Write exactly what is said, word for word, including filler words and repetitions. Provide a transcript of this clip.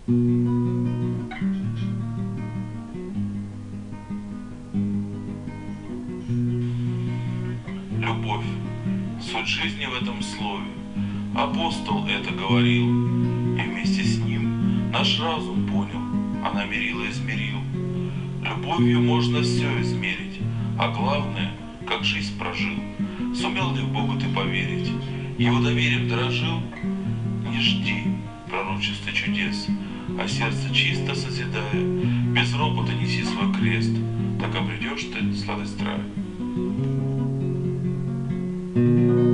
Любовь, суть жизни в этом слове. Апостол это говорил, и вместе с ним наш разум понял, она мерила и измерил. Любовью можно все измерить, а главное, как жизнь прожил. Сумел ли в Бога ты поверить? Его доверием дорожил? Не жди пророчеств и чудес, а сердце чисто созидая, без ропота неси свой крест, так обретешь ты сладость рая.